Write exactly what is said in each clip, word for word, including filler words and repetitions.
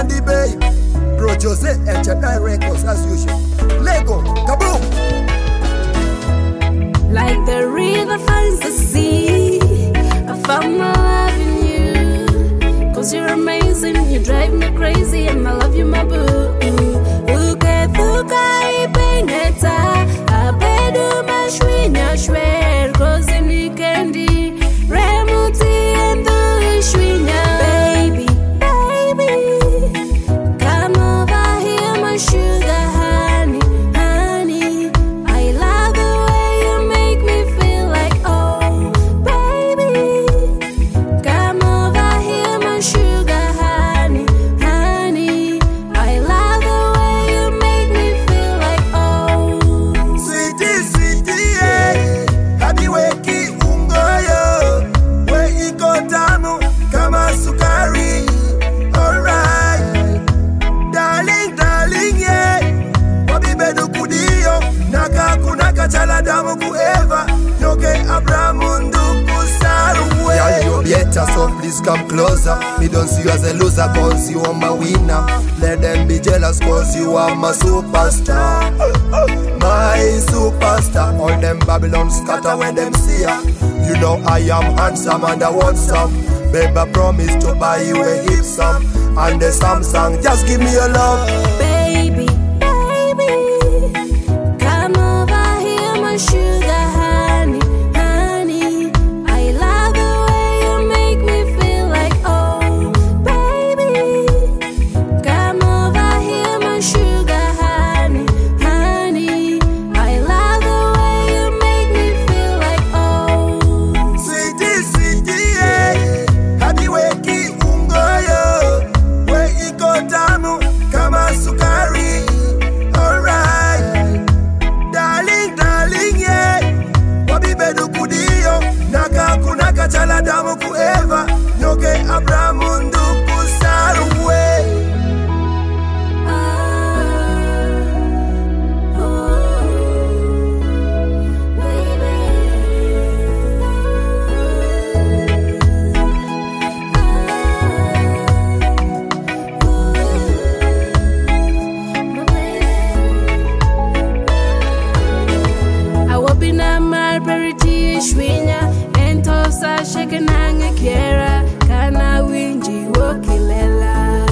Dandy Bay. Bro Jose and Chadai Records as usual. Lego, kaboom! Like the river finds the sea, I found my love in you. Cause you're amazing, you drive me crazy, and I love you, my boo. Uke thuka ipengeta, abedu mashwinya shwer. Cause in weekendi, remuti endu ishwinya. Baby, baby, come over here, my sugar honey, honey. I love the way you make me feel like, oh, baby. Come over here, my sugar honey, honey. I love the way you make me feel like, oh. Sweetie, sweetie, yeah. Hadi weki ungoyo, we iko tamu kama sukari. Alright, darling, darling, yeah. Wabi bedu kudio, naka kunaka chala damu kueva. Yoke abramundu kusaruwe. Yeah, you better, so please come closer. Me don't see you as a loser, cause you are my winner. Let them be jealous, cause you are my superstar. My superstar. All them Babylon scatter when them see ya. You know I am handsome and I want some. Babe, I promise to buy you a hip song and the Samsung. Just give me your love. Baby, baby, come over here, my sugar honey, honey. I love the way you make me feel like, oh, baby. Come over here, my sugar honey, honey. I love the way you make me feel like, oh. Sweetie, sweetie, yeah. Hadi weki ungoyo, we iko tamu kama sukari. Alright, darling, darling, yeah. Wabi bedu kudio, naka kunaka chala damu kueva. Nyoke abramundu kusaruwe. Shwinya entosa shekenange kiera kana winji wokilela.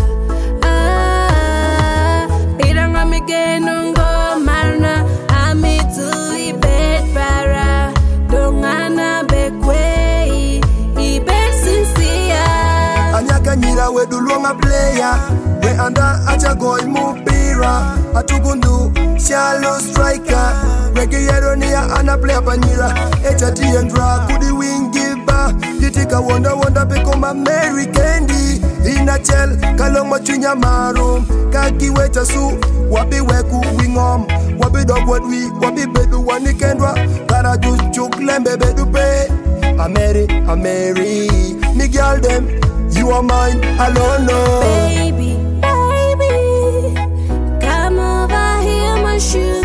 Ah, iranga migenungo marna amitu ibet para dongana bekwe ibesinsia. Anyaka nyira we dulonga player, we anda acha goy mupira. Atugundu shallow striker. Reggae near and a play up and nira. H T and drag could the wing give back. You take a wonder wonder become a Mary Candy. In a shell, kaloma chunya marum. Kaki weta su, wabi weku wing om. Wabi dog what we, wabi bedu wani kendwa. Para just chuk lembe bedu pay. A Mary, a Mary. Me girl them, you are mine, I don't know. Baby, baby, come over here, my shoe.